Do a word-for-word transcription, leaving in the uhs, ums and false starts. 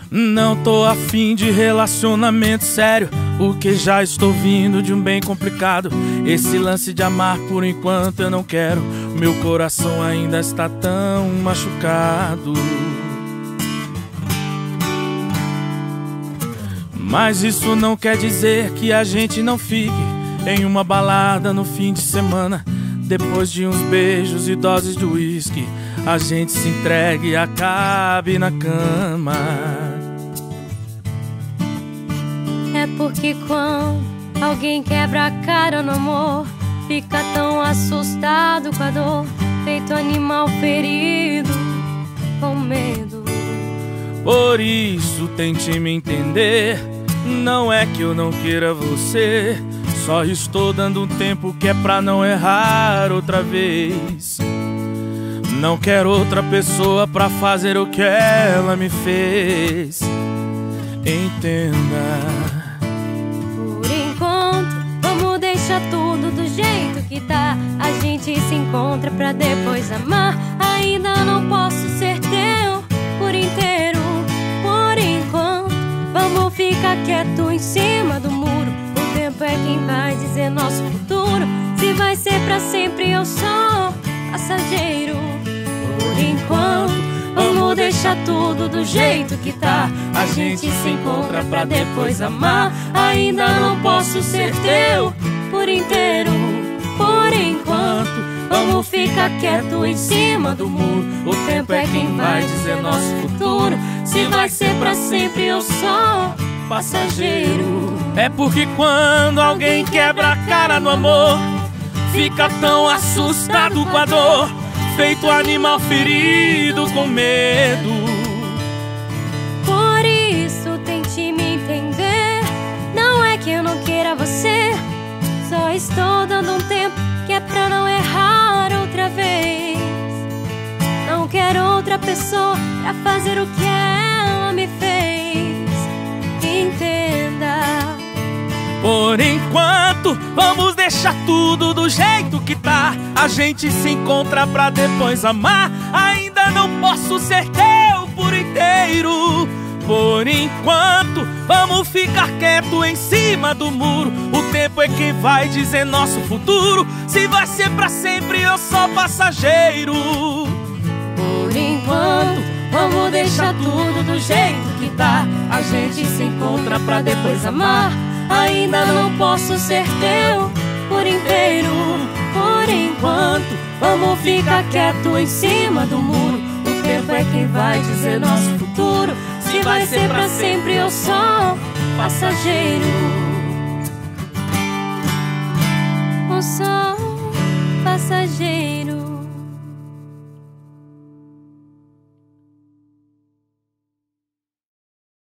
Não tô afim de relacionamento sério, porque já estou vindo de um bem complicado. Esse lance de amar por enquanto eu não quero, meu coração ainda está tão machucado. Mas isso não quer dizer que a gente não fique em uma balada no fim de semana. Depois de uns beijos e doses de uísque, a gente se entregue e acabe na cama. É porque quando alguém quebra a cara no amor, fica tão assustado com a dor, feito animal ferido, com medo. Por isso tente me entender, não é que eu não queira você, só estou dando um tempo que é pra não errar outra vez. Não quero outra pessoa pra fazer o que ela me fez. Entenda. Por enquanto, vamos deixar tudo do jeito que tá. A gente se encontra pra depois amar. Ainda não posso ser teu por inteiro. Por enquanto, vamos ficar quieto em cima do muro. O tempo é quem vai dizer nosso futuro. Se vai ser pra sempre eu sou passageiro. Por enquanto, vamos deixar tudo do jeito que tá. A gente se encontra pra depois amar. Ainda não posso ser teu por inteiro. Por enquanto, vamos ficar quieto em cima do muro. O tempo é quem vai dizer nosso futuro. Se vai ser pra sempre eu sou passageiro. É porque quando alguém quebra a cara no amor, fica tão assustado com a dor, feito animal ferido com medo. Por isso tente me entender, não é que eu não queira você, só estou dando um tempo que é pra não errar outra vez. Não quero outra pessoa pra fazer o que ela me fez. Entenda. Por enquanto, vamos deixar tudo do jeito que tá. A gente se encontra pra depois amar. Ainda não posso ser teu por inteiro. Por enquanto, vamos ficar quieto em cima do muro. O tempo é quem vai dizer nosso futuro. Se vai ser pra sempre eu sou passageiro. Por enquanto, vamos deixar tudo do jeito que tá. A gente se encontra pra depois amar. Ainda não posso ser teu por inteiro. Por enquanto, vamos ficar quieto em cima do muro. O tempo é quem vai dizer nosso futuro. Se vai ser pra sempre eu sou passageiro.